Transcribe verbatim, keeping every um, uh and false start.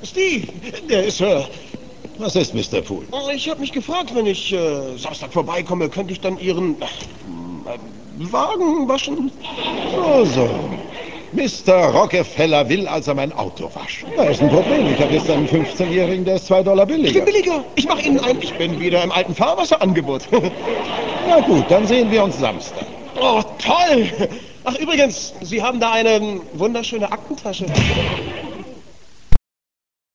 Steve, der ist, äh, Was ist, Mister Poole? ich habe mich gefragt, wenn ich äh, Samstag vorbeikomme, könnte ich dann Ihren äh, Wagen waschen? So, so. Mister Rockefeller will also mein Auto waschen. Da ist ein Problem. Ich habe jetzt einen fünfzehnjährigen, der ist zwei Dollar Ich bin billiger. billiger. Ich mache Ihnen ein. Ich bin wieder im alten Fahrwasserangebot. Na gut, dann sehen wir uns Samstag. Oh, toll! Ach, übrigens, Sie haben da eine wunderschöne Aktentasche.